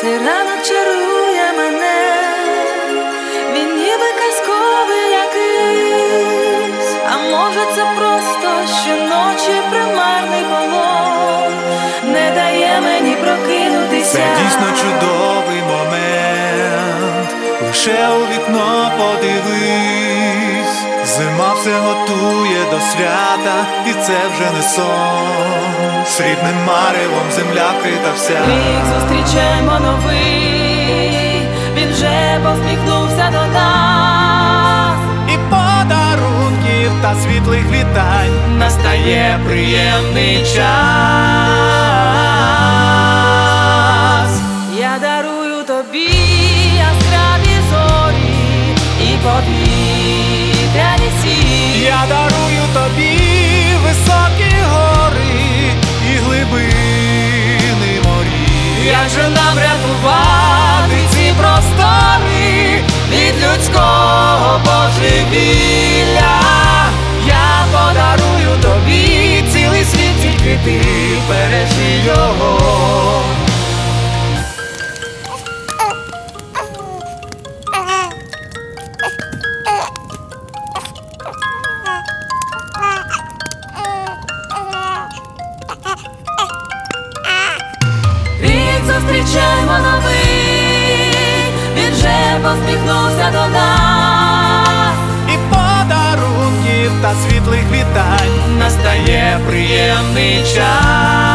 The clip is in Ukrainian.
Цей ранок чарує мене, він ніби казковий якийсь, а може це просто щоночі примарний полон не дає мені прокинутися. Це дійсно чудовий момент, лише у вікно подивись. Зима все готує до свята, і це вже не сон. Срібним маревом земля вкрита вся. Рік зустрічаємо новий, він вже посміхнувся до нас. І подарунків та світлих вітань настає приємний час. Я дарую тобі яскраві зорі і повітряні сі. Я дарую тобі високі гори і глибини морів. Як же нам рятувати ці простори від людського божевілля? Я подарую тобі цілий світ, тільки ти бережи його. Рік зустрічаємо новий, він вже посміхнувся до нас. І подарунків та світлих вітань настає приємний час.